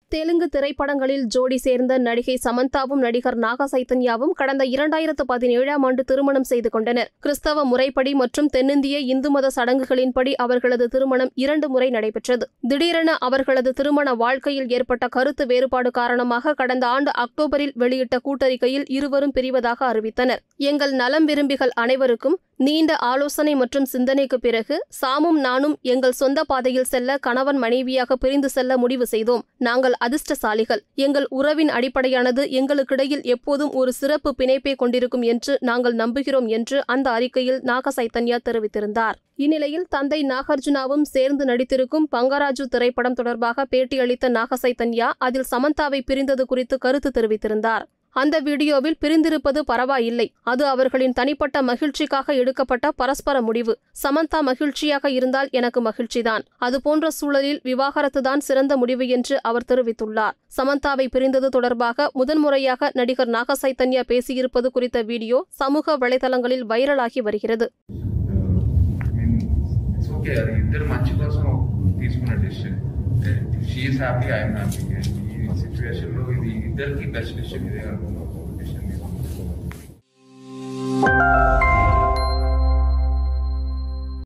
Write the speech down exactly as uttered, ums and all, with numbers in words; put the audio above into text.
தெலுங்கு திரைப்படங்களில் ஜோடி சேர்ந்த நடிகை சமந்தாவும் நடிகர் நாக சைத்தன்யாவும் கடந்த இரண்டாயிரத்து பதினேழாம் ஆண்டு திருமணம் செய்து கொண்டனர். கிறிஸ்தவ முறைப்படி மற்றும் தென்னிந்திய இந்து மத சடங்குகளின்படி அவர்களது திருமணம் இரண்டு முறை நடைபெற்றது. திடீரென அவர்களது திருமண வாழ்க்கையில் ஏற்பட்ட கருத்து வேறுபாடு காரணமாக கடந்த ஆண்டு அக்டோபரில் வெளியிட்ட கூட்டறிக்கையில் இருவரும் பிரிவதாக அறிவித்தனர். எங்கள் நலம் விரும்பிகள் அனைவருக்கும் நீண்ட ஆலோசனை மற்றும் சிந்தனைக்கு பிறகு சாமும் நானும் எங்கள் சொந்த பாதையில் செல்ல கணவன் மனைவியாக பிரிந்து செல்ல முடிவு செய்தோம். நாங்கள் அதிர்ஷ்டசாலிகள். எங்கள் உறவின் அடிப்படையானது எங்களுக்கிடையில் எப்போதும் ஒரு சிறப்பு பிணைப்பை கொண்டிருக்கும் என்று நாங்கள் நம்புகிறோம் என்று அந்த அறிக்கையில் நாக சைத்தன்யா தெரிவித்திருந்தார். இந்நிலையில் தந்தை நாகார்ஜுனாவும் சேர்ந்து நடித்திருக்கும் பங்கராஜு திரைப்படம் தொடர்பாக பேட்டியளித்த நாக சைத்தன்யா அதில் சமந்தாவை பிரிந்தது குறித்து கருத்து தெரிவித்திருந்தார். அந்த வீடியோவில் பிரிந்திருப்பது பரவாயில்லை, அது அவர்களின் தனிப்பட்ட மகிழ்ச்சிக்காக எடுக்கப்பட்ட பரஸ்பர முடிவு. சமந்தா மகிழ்ச்சியாக இருந்தால் எனக்கு மகிழ்ச்சிதான். அதுபோன்ற சூழலில் விவாகரத்துதான் சிறந்த முடிவு என்று அவர் தெரிவித்துள்ளார். சமந்தாவை பிரிந்தது தொடர்பாக முதன்முறையாக நடிகர் நாக சைத்தன்யா பேசியிருப்பது குறித்த வீடியோ சமூக வலைதளங்களில் வைரலாகி வருகிறது. సిచ్యువేషన్ లో ఇది ఇద్దరికి బెస్ట్ డిసిషన్ ఇదే అనుకుంటున్నాను.